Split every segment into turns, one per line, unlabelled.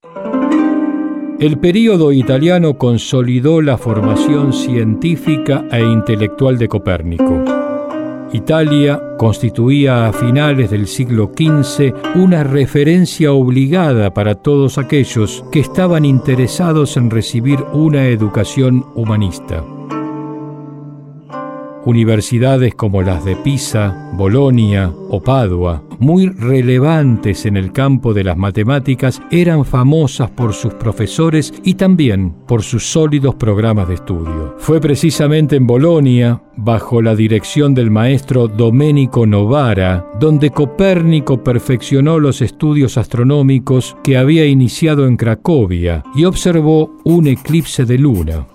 El período italiano consolidó la formación científica e intelectual de Copérnico. Italia constituía a finales del siglo XV una referencia obligada para todos aquellos que estaban interesados en recibir una educación humanista. Universidades como las de Pisa, Bolonia o Padua, muy relevantes en el campo de las matemáticas, eran famosas por sus profesores y también por sus sólidos programas de estudio. Fue precisamente en Bolonia, bajo la dirección del maestro Domenico Novara, donde Copérnico perfeccionó los estudios astronómicos que había iniciado en Cracovia y observó un eclipse de luna.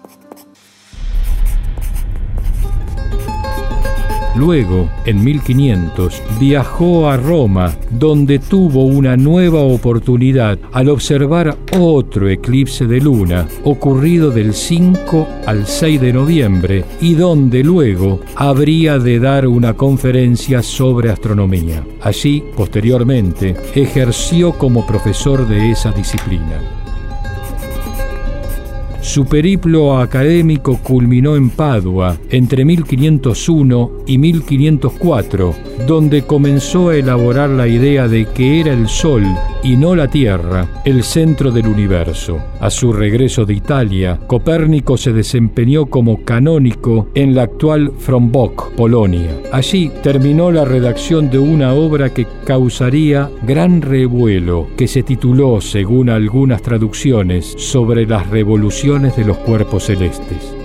Luego, en 1500, viajó a Roma, donde tuvo una nueva oportunidad al observar otro eclipse de luna, ocurrido del 5 al 6 de noviembre, y donde luego habría de dar una conferencia sobre astronomía. Allí, posteriormente, ejerció como profesor de esa disciplina. Su periplo académico culminó en Padua entre 1501 y 1504, donde comenzó a elaborar la idea de que era el Sol y no la Tierra el centro del universo. A su regreso de Italia, Copérnico se desempeñó como canónigo en la actual Frombork, Polonia. Allí terminó la redacción de una obra que causaría gran revuelo, que se tituló, según algunas traducciones, sobre las revoluciones de los cuerpos celestes.